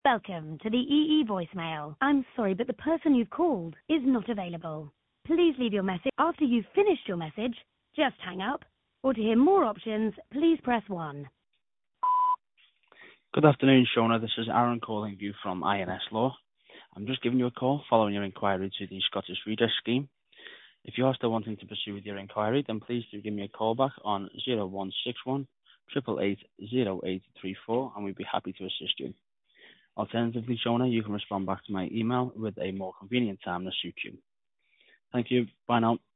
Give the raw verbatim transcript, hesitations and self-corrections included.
Welcome to the E E voicemail. I'm sorry, but the person you've called is not available. Please leave your message after you've finished your message. Just hang up. Or to hear more options, please press one. Good afternoon, Shona. This is Aaron calling you from I N S Law. I'm just giving you a call following your inquiry to the Scottish Redress Scheme. If you are still wanting to pursue with your inquiry, then please do give me a call back on zero one six one, eight eight eight, zero eight three four and we'd be happy to assist you. Alternatively, Shona, you can respond back to my email with a more convenient time that suits you. Thank you. Bye now.